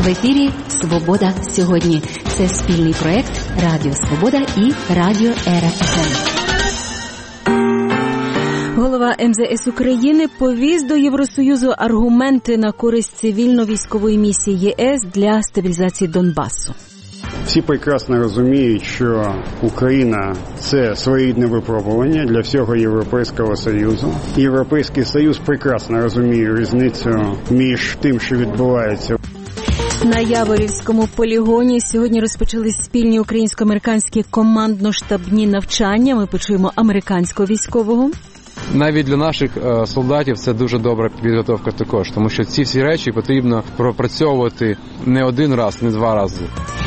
В ефірі «Свобода сьогодні». Це спільний проект Радіо Свобода і Радіо РФМ. Голова МЗС України повіз до Євросоюзу аргументи на користь цивільно-військової місії ЄС для стабілізації Донбасу. Всі прекрасно розуміють, що Україна – це своєрідне випробування для всього Європейського Союзу. Європейський Союз прекрасно розуміє різницю між тим, що відбувається. На Яворівському полігоні сьогодні розпочались спільні українсько-американські командно-штабні навчання. Ми почуємо американського військового. Навіть для наших солдатів це дуже добра підготовка також, тому що ці всі речі потрібно пропрацьовувати не один раз, не два рази.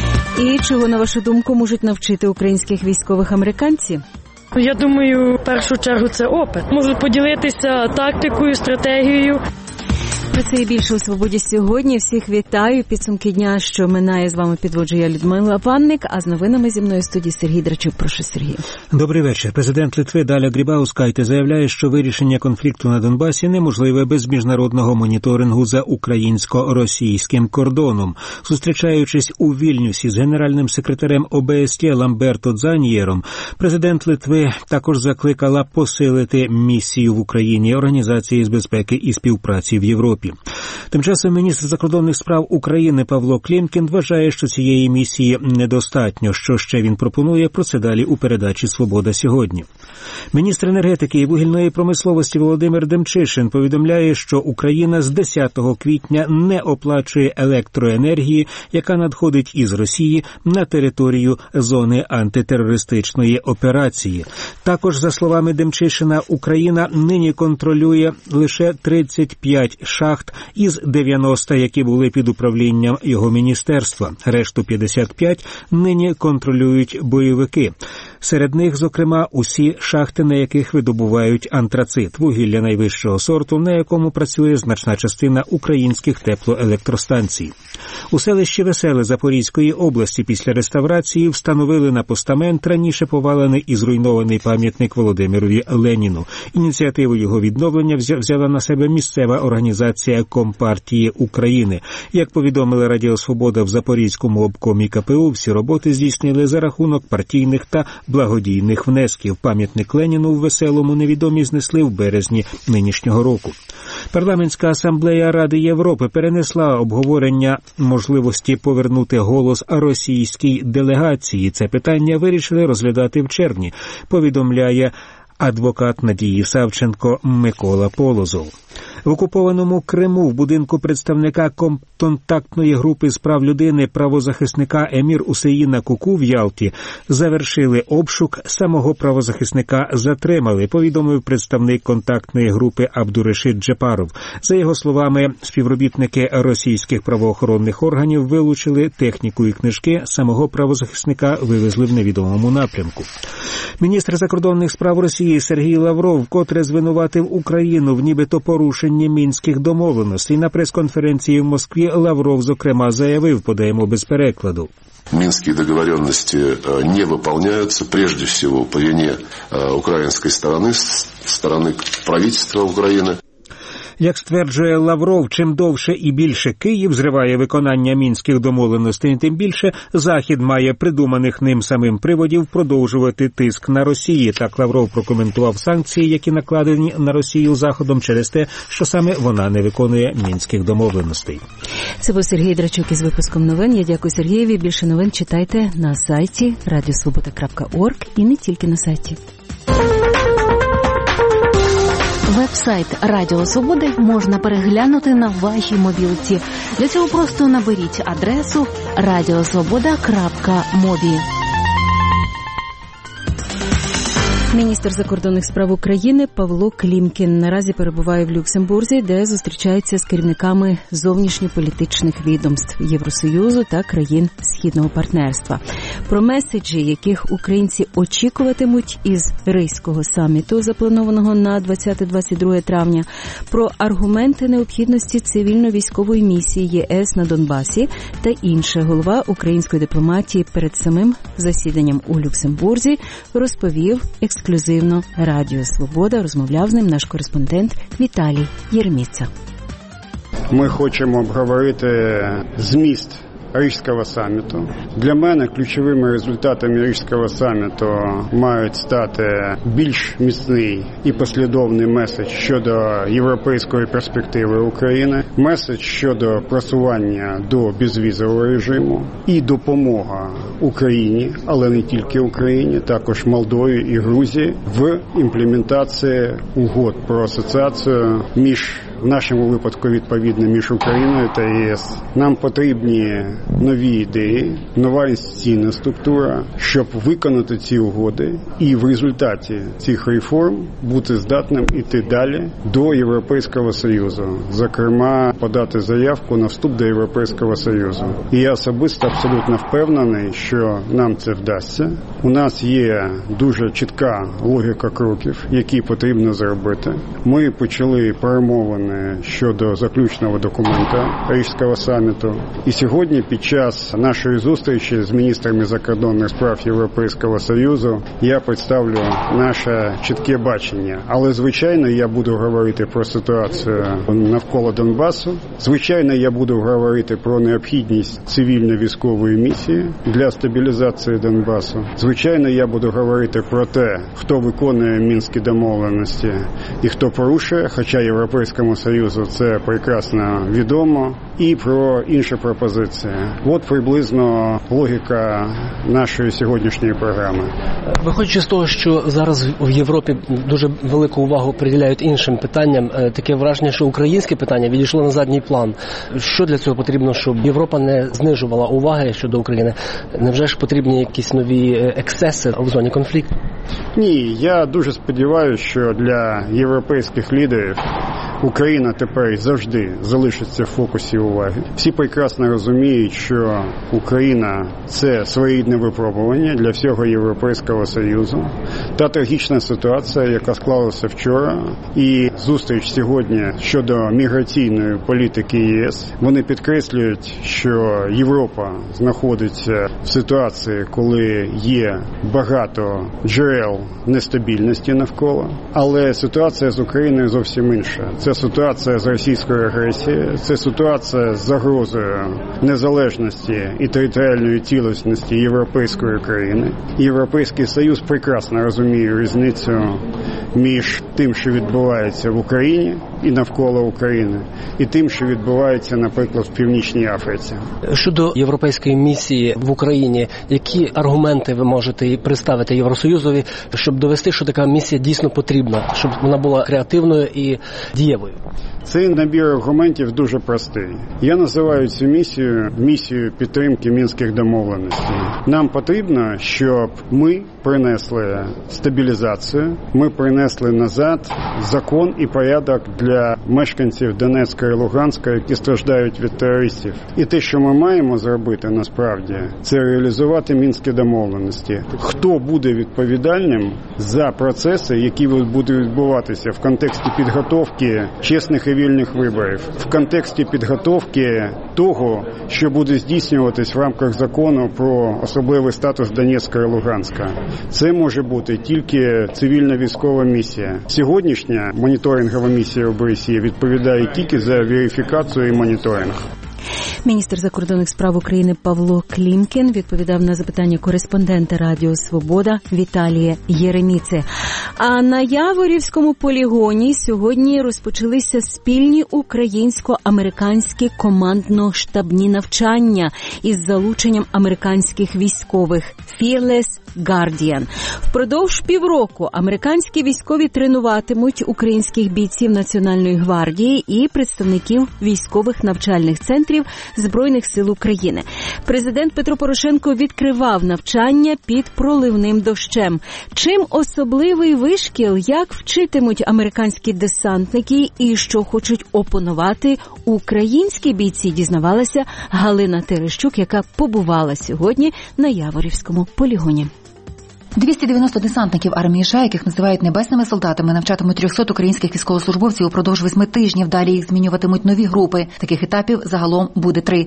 І чого, на вашу думку, можуть навчити українських військових американці? Я думаю, в першу чергу це опит. Можуть поділитися тактикою, стратегією. Про це і більше у «Свободі сьогодні». Всіх вітаю. Підсумки дня, що минає, з вами підводжу я, Людмила Панник, а з новинами зі мною в студії Сергій Драчук. Прошу, Сергій. Добрий вечір. Президент Литви Даля Грибаускайте заявляє, що вирішення конфлікту на Донбасі неможливе без міжнародного моніторингу за українсько-російським кордоном. Зустрічаючись у Вільнюсі з генеральним секретарем ОБСЄ Ламберто Дзаньєром, президент Литви також закликала посилити місію в Україні Організації з безпеки і співпраці в Європі. Тим часом міністр закордонних справ України Павло Клімкін вважає, що цієї місії недостатньо. Що ще він пропонує, про це далі у передачі «Свобода сьогодні». Міністр енергетики і вугільної промисловості Володимир Демчишин повідомляє, що Україна з 10 квітня не оплачує електроенергії, яка надходить із Росії на територію зони антитерористичної операції. Також, за словами Демчишина, Україна нині контролює лише 35 шахт із 90, які були під управлінням його міністерства. Решту 55 нині контролюють бойовики. Серед них, зокрема, усі шахти, на яких видобувають антрацит, вугілля найвищого сорту, на якому працює значна частина українських теплоелектростанцій. У селищі Веселе Запорізької області після реставрації встановили на постамент раніше повалений і зруйнований пам'ятник Володимирові Леніну. Ініціативу його відновлення взяла на себе місцева організація Компартії України. Як повідомила Радіо Свобода в Запорізькому обкомі КПУ, всі роботи здійснили за рахунок партійних та благодійних внесків. Пам'ятник Леніну в Веселому невідомі знесли в березні нинішнього року. Парламентська асамблея Ради Європи перенесла обговорення можливості повернути голос російській делегації. Це питання вирішили розглядати в червні, повідомляє адвокат Надії Савченко Микола Полозов. В окупованому Криму в будинку представника контактної групи з прав людини правозахисника Емір Усеїна Куку в Ялті завершили обшук, самого правозахисника затримали, повідомив представник контактної групи Абдурешид Джепаров. За його словами, співробітники російських правоохоронних органів вилучили техніку і книжки, самого правозахисника вивезли в невідомому напрямку. Міністр закордонних справ Росії Сергій Лавров вкотре звинуватив Україну в нібито порушенні мінських домовленостей. На прес-конференції в Москві Лавров, зокрема, заявив, подаємо без перекладу. Минские договоренности не выполняются, прежде всего, по вине украинской стороны, стороны правительства Украины. Як стверджує Лавров, чим довше і більше Київ зриває виконання мінських домовленостей, тим більше Захід має придуманих ним самим приводів продовжувати тиск на Росії. Так Лавров прокоментував санкції, які накладені на Росію Заходом через те, що саме вона не виконує мінських домовленостей. Це був Сергій Драчук із випуском новин. Я дякую Сергієві. Більше новин читайте на сайті radiosvoboda.org і не тільки на сайті. Веб-сайт Радіо Свободи можна переглянути на вашій мобілці. Для цього просто наберіть адресу radiosvoboda.mobi. Міністр закордонних справ України Павло Клімкін наразі перебуває в Люксембурзі, де зустрічається з керівниками зовнішньополітичних відомств Євросоюзу та країн Східного партнерства. Про меседжі, яких українці очікуватимуть із Ризького саміту, запланованого на 20-22 травня, про аргументи необхідності цивільно-військової місії ЄС на Донбасі та інше, голова української дипломатії перед самим засіданням у Люксембурзі розповів ексклюзивно Радіо Свобода. Розмовляв з ним наш кореспондент Віталій Єреміца. Ми хочемо обговорити зміст Ризького саміту. Для мене ключовими результатами Ризького саміту мають стати більш міцний і послідовний меседж щодо європейської перспективи України, меседж щодо просування до безвізового режиму і допомога Україні, але не тільки Україні, також Молдові і Грузії в імплементації угод про асоціацію в нашому випадку, відповідно, між Україною та ЄС. Нам потрібні нові ідеї, нова інституційна структура, щоб виконати ці угоди і в результаті цих реформ бути здатним іти далі до Європейського Союзу. Зокрема, подати заявку на вступ до Європейського Союзу. І я особисто абсолютно впевнений, що нам це вдасться. У нас є дуже чітка логіка кроків, які потрібно зробити. Ми почали перемовини щодо заключного документа Ризького саміту. І сьогодні під час нашої зустрічі з міністрами закордонних справ Європейського Союзу я представлю наше чітке бачення. Але, звичайно, я буду говорити про ситуацію навколо Донбасу. Звичайно, я буду говорити про необхідність цивільно-військової місії для стабілізації Донбасу. Звичайно, я буду говорити про те, хто виконує Мінські домовленості і хто порушує, хоча Європейському Союзу це прекрасно відомо, і про інші пропозиції. От приблизно логіка нашої сьогоднішньої програми. Виходячи з того, що зараз в Європі дуже велику увагу приділяють іншим питанням, таке враження, що українське питання відійшло на задній план. Що для цього потрібно, щоб Європа не знижувала уваги щодо України? Невже ж потрібні якісь нові ексцеси в зоні конфлікту? Ні, я дуже сподіваюся, що для європейських лідерів Україна тепер завжди залишиться в фокусі уваги. Всі прекрасно розуміють, що Україна – це своєрідне випробування для всього Європейського Союзу. Та трагічна ситуація, яка склалася вчора, і зустріч сьогодні щодо міграційної політики ЄС, вони підкреслюють, що Європа знаходиться в ситуації, коли є багато джерел нестабільності навколо, але ситуація з Україною зовсім інша. Це ситуація з російською агресією, це ситуація з загрозою незалежності і територіальної цілісності європейської країни. Європейський Союз прекрасно розуміє різницю між тим, що відбувається в Україні і навколо України, і тим, що відбувається, наприклад, в Північній Африці. Щодо європейської місії в Україні, які аргументи ви можете представити Євросоюзові, щоб довести, що така місія дійсно потрібна, щоб вона була креативною і дієвою? Цей набір аргументів дуже простий. Я називаю цю місією підтримки Мінських домовленостей. Нам потрібно, щоб ми принесли стабілізацію, ми принесли назад закон і порядок для мешканців Донецька і Луганська, які страждають від терористів. І те, що ми маємо зробити насправді, це реалізувати Мінські домовленості. Хто буде відповідальним за процеси, які будуть відбуватися в контексті підготовки чесних і вільних виборів, в контексті підготовки того, що буде здійснюватись в рамках закону про особливий статус Донецька і Луганська. Це може бути тільки цивільно-військова місія. Сьогоднішня моніторингова місія ОБСЄ відповідає тільки за верифікацію і моніторинг. Міністр закордонних справ України Павло Клімкін відповідав на запитання кореспондента Радіо Свобода Віталія Єреміци. А на Яворівському полігоні сьогодні розпочалися спільні українсько-американські командно-штабні навчання із залученням американських військових Fearless Guardian. Впродовж півроку американські військові тренуватимуть українських бійців Національної гвардії і представників військових навчальних центрів Збройних сил України. Президент Петро Порошенко відкривав навчання під проливним дощем. Чим особливий вишкіл, як вчитимуть американські десантники і що хочуть опанувати українські бійці, дізнавалася Галина Терещук, яка побувала сьогодні на Яворівському полігоні. 290 десантників армії США, яких називають небесними солдатами, навчатимуть 300 українських військовослужбовців упродовж 8 тижнів. Далі їх змінюватимуть нові групи. Таких етапів загалом буде 3.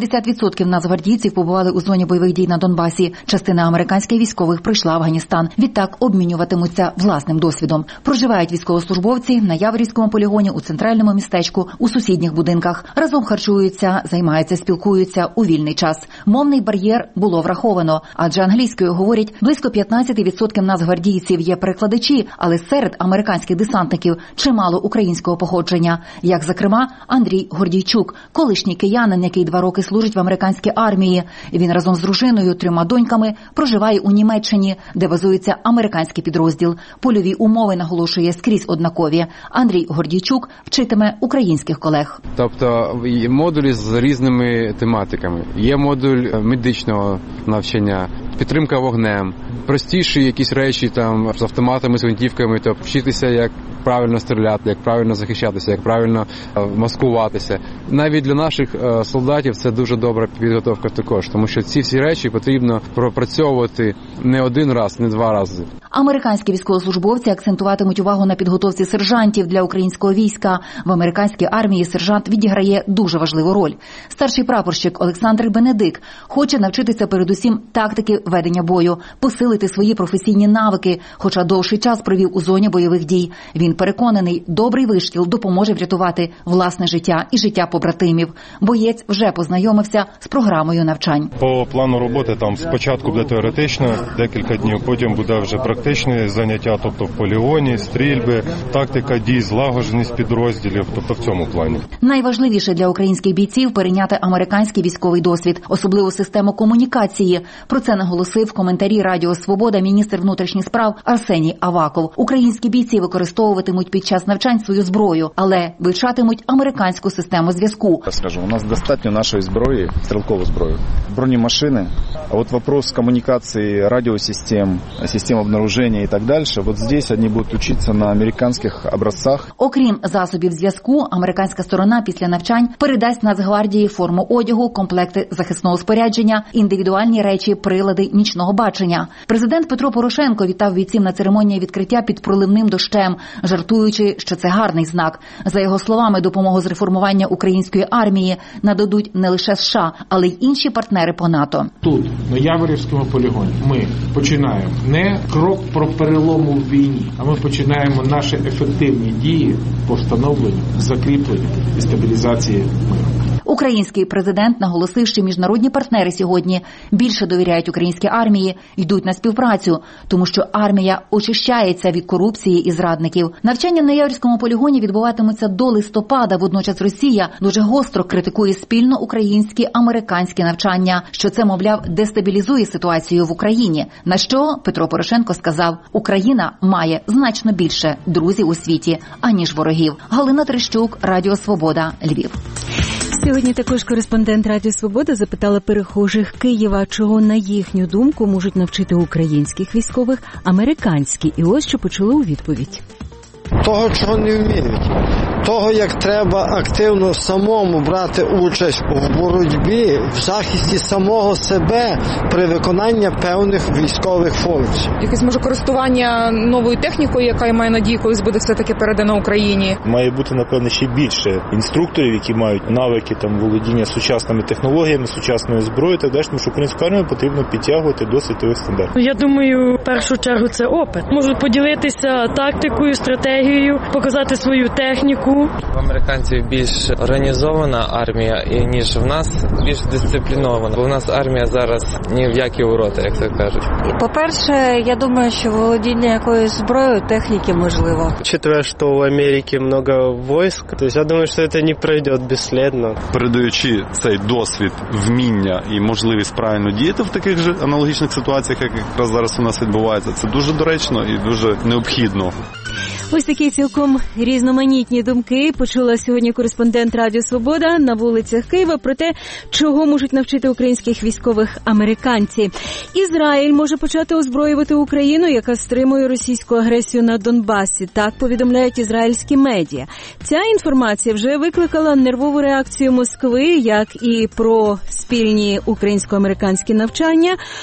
80% нацгвардійців побували у зоні бойових дій на Донбасі. Частина американських військових прийшла в Афганістан. Відтак обмінюватимуться власним досвідом. Проживають військовослужбовці на Яворівському полігоні, у центральному містечку, у сусідніх будинках. Разом харчуються, займаються, спілкуються у вільний час. Мовний бар'єр було враховано, адже англійською говорять близько 15% нацгвардійців. Є перекладачі, але серед американських десантників чимало українського походження. Як, зокрема, Андрій Гордійчук, колишній киянин, який 2 роки служить в американській армії. Він разом з дружиною, 3 доньками проживає у Німеччині, де базується американський підрозділ. Польові умови, наголошує, скрізь однакові. Андрій Гордійчук вчитиме українських колег. Тобто модулі з різними тематиками. Є модуль медичного навчання, підтримка вогнем, простіші якісь речі там з автоматами, з гвинтівками, тобто вчитися, як правильно стріляти, як правильно захищатися, як правильно маскуватися. Навіть для наших солдатів це дуже добра підготовка також, тому що ці всі речі потрібно пропрацьовувати не 1 раз, не 2 рази. Американські військовослужбовці акцентуватимуть увагу на підготовці сержантів для українського війська. В американській армії сержант відіграє дуже важливу роль. Старший прапорщик Олександр Бенедик хоче навчитися передусім тактики ведення бою, посилити свої професійні навики, хоча довший час провів у зоні бойових дій. Він переконаний, добрий вишкіл допоможе врятувати власне життя і життя побратимів. Боєць вже познайомився з програмою навчань. По плану роботи там спочатку буде теоретично, декілька днів, потім буде вже практичне заняття, тобто в полігоні, стрільби, тактика дій, злагодженість підрозділів, тобто в цьому плані. Найважливіше для українських бійців – перейняти американський військовий досвід, особливо систему комунікації. Про це наголосив в коментарі Радіо Свобода міністр внутрішніх справ Арсеній Аваков. Українські бійці використовуватимуть під час навчань свою зброю, але вивчатимуть американську систему зв'язку. Я скажу, у нас достатньо нашої зброї, стрілкової зброї, бронемашини. А вот вопрос коммуникации радиосистем, систем обнаружения и так дальше, вот здесь они будут учиться на американских образцах. Окрім засобів зв'язку, американська сторона після навчань передасть Нацгвардії форму одягу, комплекти захисного спорядження, індивідуальні речі, прилади нічного бачення. Президент Петро Порошенко вітав бійців на церемонії відкриття під проливним дощем, жартуючи, що це гарний знак. За його словами, допомогу з реформування української армії нададуть не лише США, але й інші партнери по НАТО. Тут, на Яворівському полігоні, ми починаємо не крок про перелому в війні, а ми починаємо наші ефективні дії по встановленню, закріпленню і стабілізації миру. Український президент наголосив, що міжнародні партнери сьогодні більше довіряють українській армії, йдуть на співпрацю, тому що армія очищається від корупції і зрадників. Навчання на Яворівському полігоні відбуватимуться до листопада. Водночас Росія дуже гостро критикує спільно українські американські навчання, що це, мовляв, дестабілізує ситуацію в Україні. На що Петро Порошенко сказав: Україна має значно більше друзів у світі, аніж ворогів. Галина Трещук, Радіо Свобода, Львів. Сьогодні також кореспондент Радіо Свобода запитала перехожих Києва, чого, на їхню думку, можуть навчити українських військових американські. І ось що почули у відповідь. Того, чого не вміють. Того, як треба активно самому брати участь у боротьбі, в захисті самого себе при виконанні певних військових функцій. Якесь, може, користування новою технікою, яка, я маю надію, колись буде все-таки передана Україні. Має бути, напевно, ще більше інструкторів, які мають навики там володіння сучасними технологіями, сучасною зброєю, та далі, тому що українську армію потрібно підтягувати до світових стандартів. Я думаю, в першу чергу це опит. Можуть поділитися тактикою, стратегією, показати свою техніку. В американців більш організована армія, ніж в нас, більш дисциплінована. Бо в нас армія зараз ні в які ворота, як це кажуть. По-перше, я думаю, що володіння якоюсь зброєю, техніки можливо. Учитывая, що в Америці багато військ, то я думаю, що це не пройде безслідно. Передаючи цей досвід, вміння і можливість правильно діяти в таких же аналогічних ситуаціях, як якраз зараз у нас відбувається, це дуже доречно і дуже необхідно. Ось такі цілком різноманітні думки почула сьогодні кореспондент Радіо Свобода на вулицях Києва про те, чого можуть навчити українських військових американці. Ізраїль може почати озброювати Україну, яка стримує російську агресію на Донбасі. Так повідомляють ізраїльські медіа. Ця інформація вже викликала нервову реакцію Москви, як і про спільні українсько-американські навчання.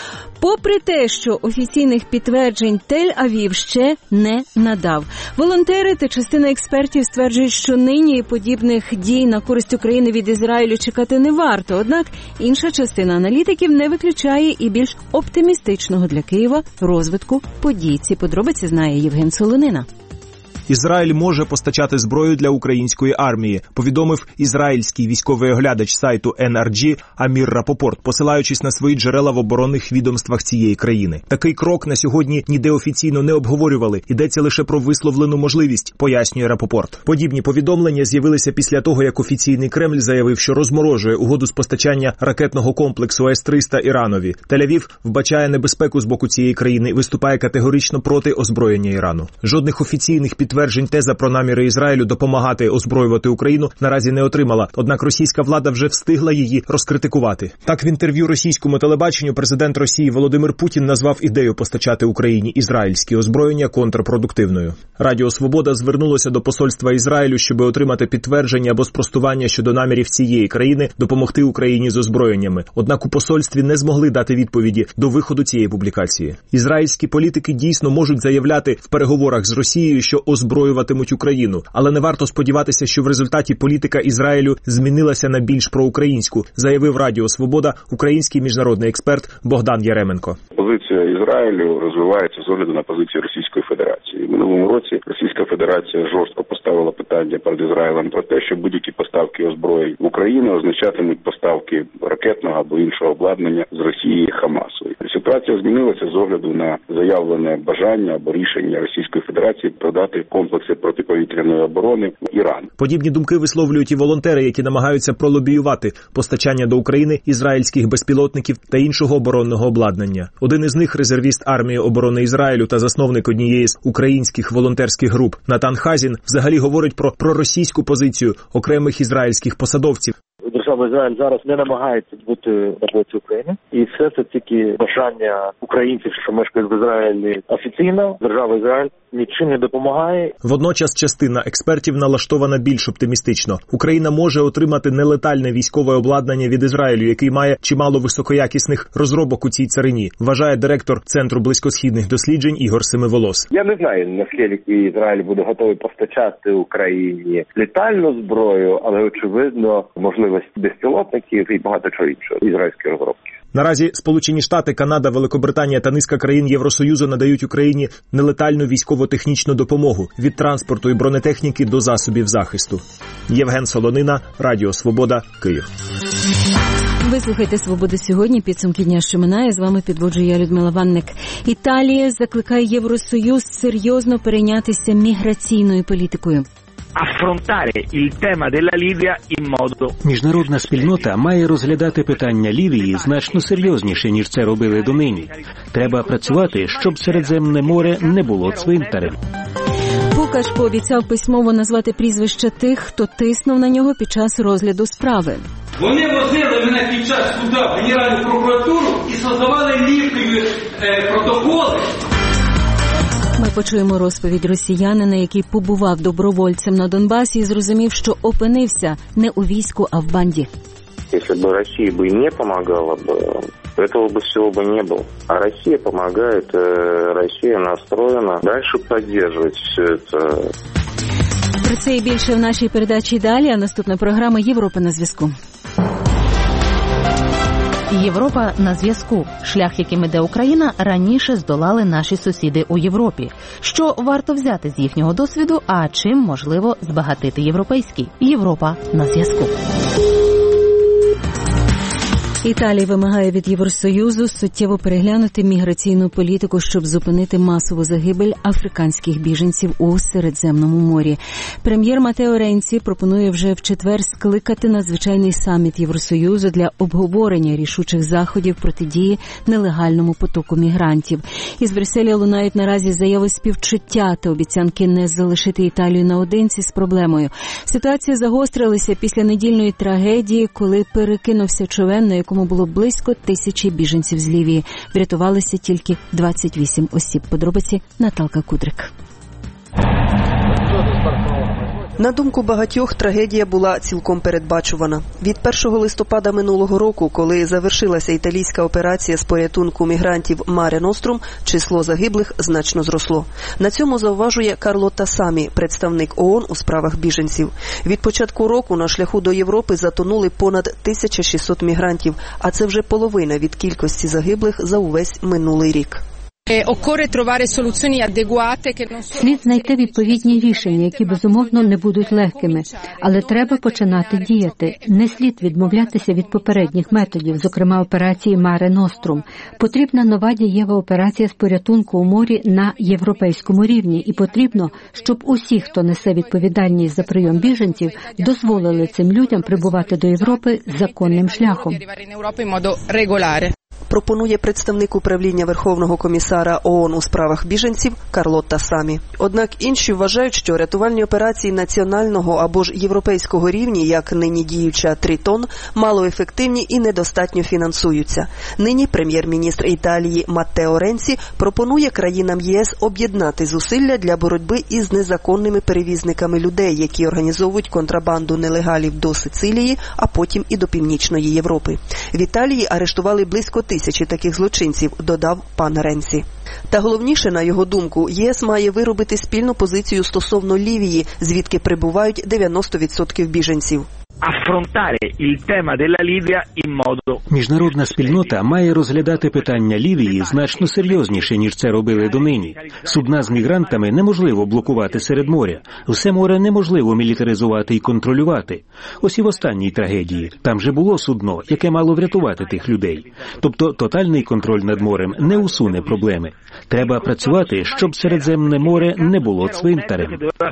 Попри те, що офіційних підтверджень Тель-Авів ще не надав. Волонтери та частина експертів стверджують, що нині подібних дій на користь України від Ізраїлю чекати не варто. Однак інша частина аналітиків не виключає і більш оптимістичного для Києва розвитку подій. Ці подробиці знає Євген Солонина. Ізраїль може постачати зброю для української армії, повідомив ізраїльський військовий оглядач сайту NRG Амір Рапопорт, посилаючись на свої джерела в оборонних відомствах цієї країни. Такий крок на сьогодні ніде офіційно не обговорювали, йдеться лише про висловлену можливість, пояснює Рапопорт. Подібні повідомлення з'явилися після того, як офіційний Кремль заявив, що розморожує угоду з постачання ракетного комплексу С-300 Іранові. Тель-Авів вбачає небезпеку з боку цієї країни і виступає категорично проти озброєння Ірану. Жодних офіційних підтверджень теза про наміри Ізраїлю допомагати озброювати Україну наразі не отримала, однак російська влада вже встигла її розкритикувати. Так, в інтерв'ю російському телебаченню президент Росії Володимир Путін назвав ідею постачати Україні ізраїльські озброєння контрпродуктивною. Радіо Свобода звернулося до посольства Ізраїлю, щоб отримати підтвердження або спростування щодо намірів цієї країни допомогти Україні з озброєннями. Однак у посольстві не змогли дати відповіді до виходу цієї публікації. Ізраїльські політики дійсно можуть заявляти в переговорах з Росією, що озброюватимуть Україну, але не варто сподіватися, що в результаті політика Ізраїлю змінилася на більш проукраїнську, заявив Радіо Свобода український міжнародний експерт Богдан Яременко. Позиція Ізраїлю розвивається з огляду на позицію Російської Федерації. В минулому році Російська Федерація жорстко поставила питання перед Ізраїлем про те, що будь-які поставки озброєнь в Україну означатимуть поставки ракетного або іншого обладнання з Росії і Хамасу. Ситуація змінилася з огляду на заявлене бажання або рішення Російської Федерації продати комплекси протиповітряної оборони в Іран. Подібні думки висловлюють і волонтери, які намагаються пролобіювати постачання до України ізраїльських безпілотників та іншого оборонного обладнання. Один із них – резервіст армії оборони Ізраїлю та засновник однієї з українських волонтерських груп Натан Хазін взагалі говорить про проросійську позицію окремих ізраїльських посадовців. Держава Ізраїль зараз не намагається бути на боці України. І все це тільки бажання українців, що мешкають в Ізраїлі офіційно. Держава Ізраїль нічим не допомагає. Водночас частина експертів налаштована більш оптимістично. Україна може отримати нелетальне військове обладнання від Ізраїлю, який має чимало високоякісних розробок у цій царині, вважає директор Центру близькосхідних досліджень Ігор Семиволос. Я не знаю, наскільки Ізраїль буде готовий постачати Україні літальну зброю, але, очевидно, можливість безпілотників і багато чого іншого ізраїльської розробки. Наразі Сполучені Штати, Канада, Великобританія та низка країн Євросоюзу надають Україні нелетальну військово-технічну допомогу від транспорту і бронетехніки до засобів захисту. Євген Солонина, Радіо Свобода, Київ. Ви слухаєте «Свободу сьогодні», підсумки дня, що минає. З вами підводжу я, Людмила Ванник. Італія закликає Євросоюз серйозно перейнятися міграційною політикою. Міжнародна спільнота має розглядати питання Лівії значно серйозніше, ніж це робили донині. Треба працювати, щоб Середземне море не було цвинтарем. Пукаш пообіцяв письмово назвати прізвища тих, хто тиснув на нього під час розгляду справи. Вони возили мене під час суда в Генеральну прокуратуру і создавали ліпкові протоколи. Ми почуємо розповідь росіянина, який побував добровольцем на Донбасі і зрозумів, що опинився не у війську, а в банді. Якщо б Росія не допомагала, этого бы всего бы не было. А Россия помогает, Россия настроена дальше поддерживать все это. Про це і більше в нашій передачі далі, а наступна програма «Європа на зв'язку». Європа на зв'язку. Шлях, яким іде Україна, раніше здолали наші сусіди у Європі. Що варто взяти з їхнього досвіду, а чим можливо збагатити європейський? Європа на зв'язку. Італія вимагає від Євросоюзу суттєво переглянути міграційну політику, щоб зупинити масову загибель африканських біженців у Середземному морі. Прем'єр Матео Ренці пропонує вже в четвер скликати надзвичайний саміт Євросоюзу для обговорення рішучих заходів протидії нелегальному потоку мігрантів. Із Брюсселя лунають наразі заяви співчуття та обіцянки не залишити Італію наодинці з проблемою. Ситуація загострилася після недільної трагедії, коли перекинувся човен, на якому було близько 1000 біженців з Лівії. Врятувалися тільки 28 осіб. Подробиці Наталка Кудрик. На думку багатьох, трагедія була цілком передбачувана. Від 1 листопада минулого року, коли завершилася італійська операція з порятунку мігрантів Маре Нострум, число загиблих значно зросло. На цьому зауважує Карло Тассамі, представник ООН у справах біженців. Від початку року на шляху до Європи затонули понад 1600 мігрантів, а це вже половина від кількості загиблих за увесь минулий рік. Слід знайти відповідні рішення, які, безумовно, не будуть легкими. Але треба починати діяти. Не слід відмовлятися від попередніх методів, зокрема операції Маре Нострум. Потрібна нова дієва операція з порятунку у морі на європейському рівні. І потрібно, щоб усі, хто несе відповідальність за прийом біженців, дозволили цим людям прибувати до Європи законним шляхом. Пропонує представник управління Верховного комісара ООН у справах біженців Карло Тассамі. Однак інші вважають, що рятувальні операції національного або ж європейського рівні, як нині діюча Тритон, малоефективні і недостатньо фінансуються. Нині прем'єр-міністр Італії Маттео Ренці пропонує країнам ЄС об'єднати зусилля для боротьби із незаконними перевізниками людей, які організовують контрабанду нелегалів до Сицилії, а потім і до Північної Європи. В Італії арештували близько 1000 таких злочинців, додав пан Ренці. Та головніше, на його думку, ЄС має виробити спільну позицію стосовно Лівії, звідки прибувають 90% біженців. Міжнародна спільнота має розглядати питання Лівії значно серйозніше, ніж це робили донині. Судна з мігрантами неможливо блокувати серед моря. Все море неможливо мілітаризувати і контролювати. Ось і в останній трагедії. Там же було судно, яке мало врятувати тих людей. Тобто тотальний контроль над морем не усуне проблеми. Треба працювати, щоб Середземне море не було цвинтарем.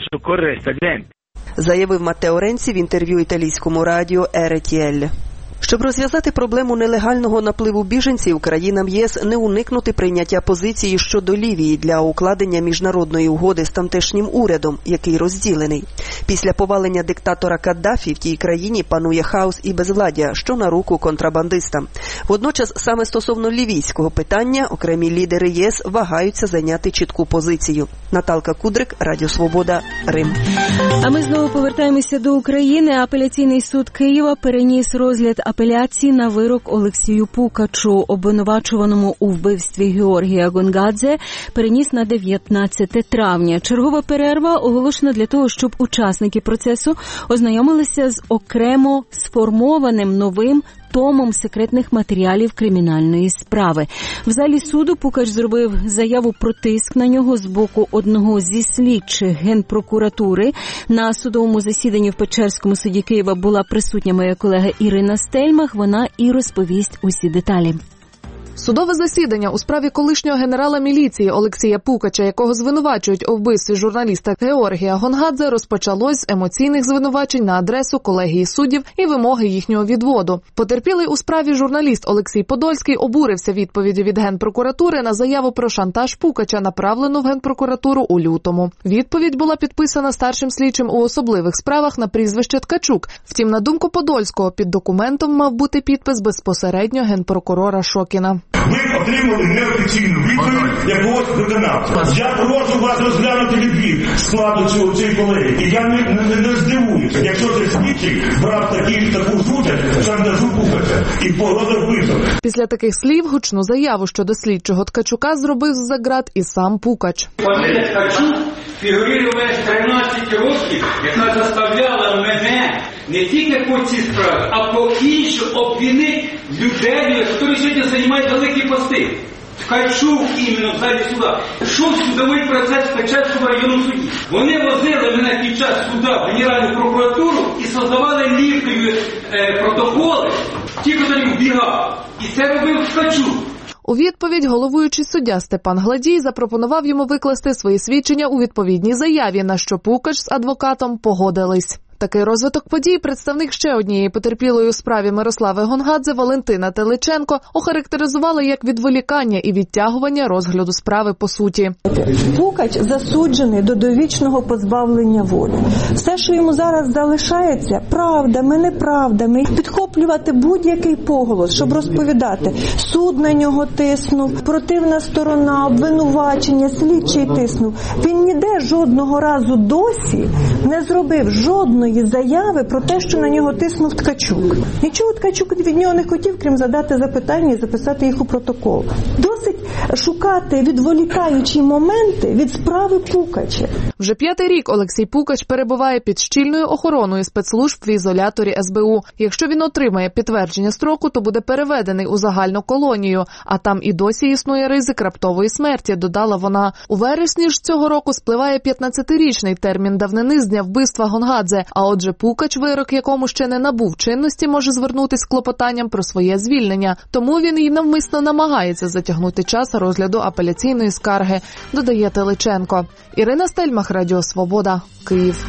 Заявив Маттео Ренці в інтерв'ю італійському радіо RTL. Щоб розв'язати проблему нелегального напливу біженців, країнам ЄС не уникнути прийняття позиції щодо Лівії для укладення міжнародної угоди з тамтешнім урядом, який розділений. Після повалення диктатора Каддафі в тій країні панує хаос і безвладдя, що на руку контрабандистам. Водночас, саме стосовно лівійського питання, окремі лідери ЄС вагаються зайняти чітку позицію. Наталка Кудрик, Радіо Свобода, Рим. А ми знову повертаємося до України. Апеляційний суд Києва переніс розгляд апеляції на вирок Олексію Пукачу, обвинувачуваному у вбивстві Георгія Гонгадзе, переніс на 19 травня. Чергова перерва оголошена для того, щоб учасники процесу ознайомилися з окремо сформованим новим томом секретних матеріалів кримінальної справи. В залі суду Пукач зробив заяву про тиск на нього з боку одного зі слідчих Генпрокуратури. На судовому засіданні в Печерському суді Києва була присутня моя колега Ірина Стельмах. Вона і розповість усі деталі. Судове засідання у справі колишнього генерала міліції Олексія Пукача, якого звинувачують у вбивстві журналіста Георгія Гонгадзе, розпочалось з емоційних звинувачень на адресу колегії суддів і вимоги їхнього відводу. Потерпілий у справі журналіст Олексій Подольський обурився відповіді від Генпрокуратури на заяву про шантаж Пукача, направлену в Генпрокуратуру у лютому. Відповідь була підписана старшим слідчим у особливих справах на прізвище Ткачук. Втім, на думку Подольського, під документом мав бути підпис безпосередньо генпрокурора Шокіна. Ви отримали неофіційну відповідь якогось виконавця. Я прошу вас розглянути відвід складу цієї колегії. І я не здивуюся, якщо цей слідчий брав таку зустріч, шантажу Пукача і погрозив вбивством. Після таких слів гучну заяву щодо слідчого Ткачука зробив з-за ґрат і сам Пукач. Фамілія Ткачук фігурує 13 років, яка заставляла мене не тільки по цій справі, а по іншому обвинити людей, які сьогодні займають великі пости. Ткачук іменно в залі суда. Йшов судовий процес в Печерському районному суді. Вони возили мене під час суда в Генеральну прокуратуру і создавали лівкою протоколи, ті, хто вбігав. І це робив Ткачук. У відповідь головуючий суддя Степан Гладій запропонував йому викласти свої свідчення у відповідній заяві, на що Пукач з адвокатом погодились. Такий розвиток подій представник ще однієї потерпілої у справі Мирослави Гонгадзе Валентина Теличенко охарактеризувала як відволікання і відтягування розгляду справи по суті. Пукач засуджений до довічного позбавлення волі. Все, що йому зараз залишається, правдами, неправдами, підхоплювати будь-який поголос, щоб розповідати. Суд на нього тиснув, противна сторона, обвинувачення, слідчий тиснув. Він ніде жодного разу досі не зробив жодної заяви про те, що на нього тиснув Ткачук. Нічого Ткачук від нього не хотів, крім задати запитання і записати їх у протокол. Досить шукати відволікаючі моменти від справи Пукача. Вже 5-й рік Олексій Пукач перебуває під щільною охороною спецслужб в ізоляторі СБУ. Якщо він отримає підтвердження строку, то буде переведений у загальну колонію, а там і досі існує ризик раптової смерті, додала вона. У вересні ж цього року спливає 15-річний термін давнини з дня вбивства Гонгадзе, а отже Пукач, вирок якому ще не набув чинності, може звернутися з клопотанням про своє звільнення. Тому він і навмисно намагається затягнути час розгляду апеляційної скарги, додає Теличенко. Ірина Стельмах, Радіо Свобода, Київ.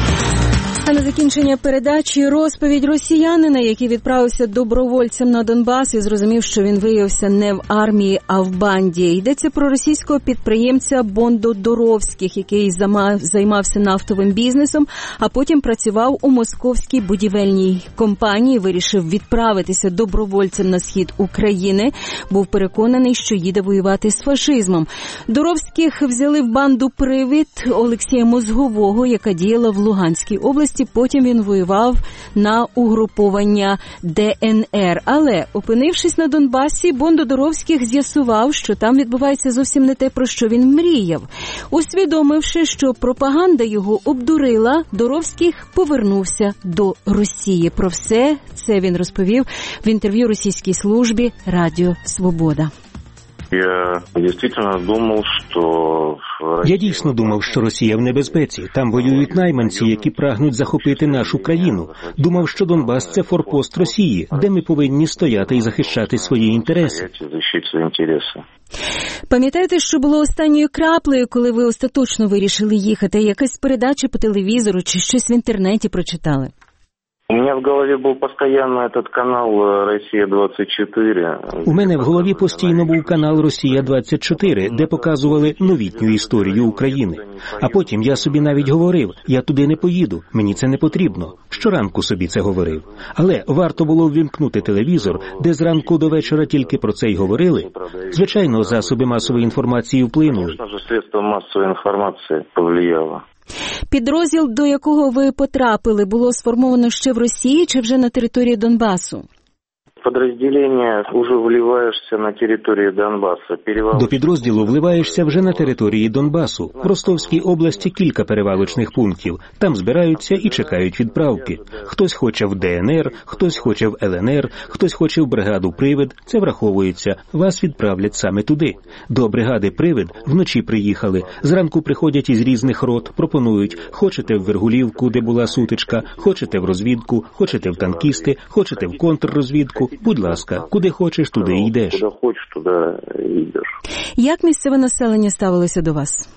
А на закінчення передачі розповідь росіянина, який відправився добровольцем на Донбас і зрозумів, що він виявився не в армії, а в банді. Йдеться про російського підприємця Бондо Доровських, який займався нафтовим бізнесом, а потім працював у московській будівельній компанії, вирішив відправитися добровольцем на схід України, був переконаний, що їде воювати з фашизмом. Доровських взяли в банду «Привід» Олексія Мозгового, яка діяла в Луганській області. Потім він воював на угруповання ДНР. Але, опинившись на Донбасі, Бондо Доровських з'ясував, що там відбувається зовсім не те, про що він мріяв. Усвідомивши, що пропаганда його обдурила, Доровських повернувся до Росії. Про все це він розповів в інтерв'ю російській службі «Радіо Свобода». Я дійсно думав, що Росія в небезпеці. Там воюють найманці, які прагнуть захопити нашу країну. Думав, що Донбас – це форпост Росії, де ми повинні стояти і захищати свої інтереси. Пам'ятаєте, що було останньою краплею, коли ви остаточно вирішили їхати? Якась передача по телевізору чи щось в інтернеті прочитали? У мене в голові був постійно этот канал «Росія-24». У мене в голові постійно був канал «Росія-24», де показували новітню історію України. А потім я собі навіть говорив, я туди не поїду, мені це не потрібно. Щоранку собі це говорив. Але варто було ввімкнути телевізор, де зранку до вечора тільки про це й говорили. Звичайно, засоби масової інформації вплинули. Средства масової інформації повлияло. Підрозділ, до якого ви потрапили, було сформовано ще в Росії чи вже на території Донбасу? Підрозділення вже вливаєшся на території Донбасу. До підрозділу вливаєшся вже на території Донбасу. В Ростовській області кілька перевалочних пунктів. Там збираються і чекають відправки. Хтось хоче в ДНР, хтось хоче в ЛНР, хтось хоче в бригаду «Привид». Це враховується. Вас відправлять саме туди. До бригади «Привид» вночі приїхали. Зранку приходять із різних рот, пропонують. Хочете в Вергулівку, де була сутичка, хочете в розвідку, хочете в танкісти, хочете в контррозвідку. Будь ласка, куди хочеш, туди й йдеш. Куди хочеш, туди йдеш. Як місцеве населення ставилося до вас?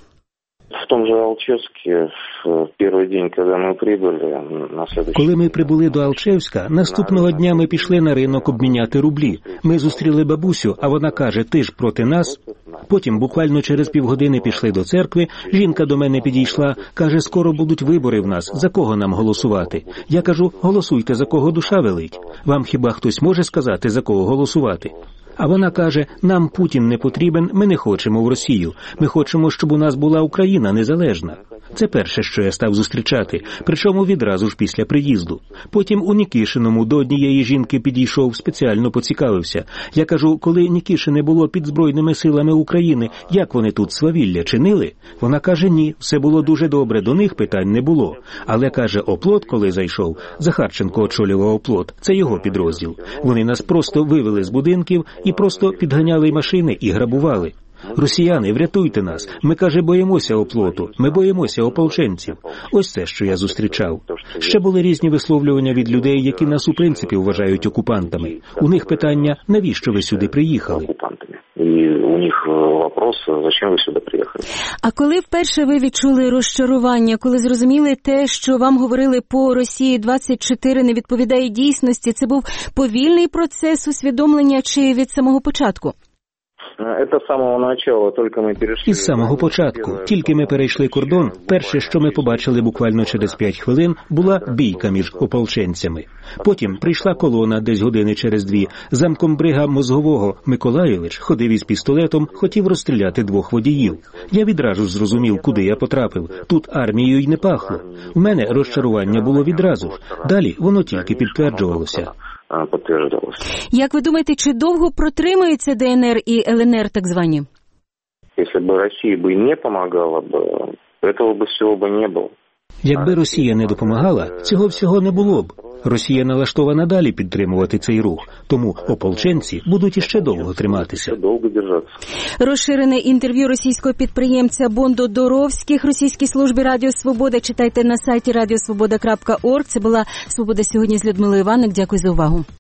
В тому же Алчевську, в перший день, коли ми прибули, коли ми прибули до Алчевська, наступного дня ми пішли на ринок обміняти рублі. Ми зустріли бабусю, а вона каже, ти ж проти нас? Потім буквально через півгодини пішли до церкви, жінка до мене підійшла, каже, скоро будуть вибори в нас, за кого нам голосувати? Я кажу, голосуйте, за кого душа велить. Вам хіба хтось може сказати, за кого голосувати? А вона каже, нам Путін не потрібен, ми не хочемо в Росію. Ми хочемо, щоб у нас була Україна незалежна. Це перше, що я став зустрічати, причому відразу ж після приїзду. Потім у Нікішиному до однієї жінки підійшов, спеціально поцікавився. Я кажу, коли Нікішине було під Збройними силами України, як вони тут свавілля чинили? Вона каже, ні, все було дуже добре, до них питань не було. Але, каже, Оплот, коли зайшов, Захарченко очолював Оплот, це його підрозділ. Вони нас просто вивели з будинків і просто підганяли машини і грабували. Росіяни, врятуйте нас. Ми, каже, боїмося Оплоту, ми боїмося ополченців. Ось це, що я зустрічав. Ще були різні висловлювання від людей, які нас у принципі вважають окупантами. У них питання, навіщо ви сюди приїхали? І у них вопрос, зачем вы сюда приехали. А коли вперше ви відчули розчарування, коли зрозуміли те, що вам говорили по Росії-24 не відповідає дійсності, це був повільний процес усвідомлення чи від самого початку? Із самого початку. Тільки ми перейшли кордон, перше, що ми побачили буквально через 5 хвилин, була бійка між ополченцями. Потім прийшла колона десь години через 2. Замкомбрига Мозгового Миколайович ходив із пістолетом, хотів розстріляти 2 водіїв. Я відразу зрозумів, куди я потрапив. Тут армією й не пахло. У мене розчарування було відразу ж. Далі воно тільки підтверджувалося. Як ви думаєте, чи довго протримаються ДНР і ЛНР так звані? Якщо б Росія не допомагала, цього б всього не було. Якби Росія не допомагала, цього всього не було б. Росія налаштована далі підтримувати цей рух, тому ополченці будуть іще довго триматися. Розширене інтерв'ю російського підприємця Бондо Доровських російській службі Радіо Свобода читайте на сайті radiosvoboda.org. Це була «Свобода сьогодні» з Людмилою Іванник. Дякую за увагу.